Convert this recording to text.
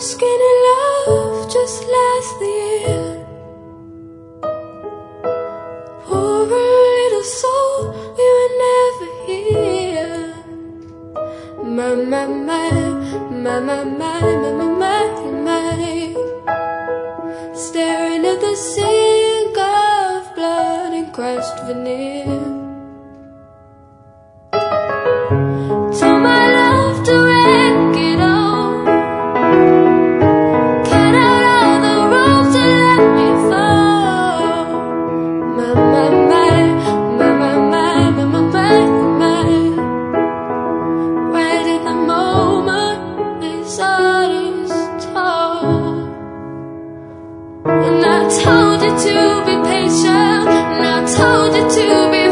Skinny love just last the year. Poor little soul, we were never here. My, my, my, my, my, my, my, my, my. Staring at the sink of blood and crushed veneer. Told my love to wreck it all. Cut out all the rope to let me fall. My, my, my, my, my, my, my, my, my, my. Right in the moment his heart is tall. And I told you to be patient, and I told you to be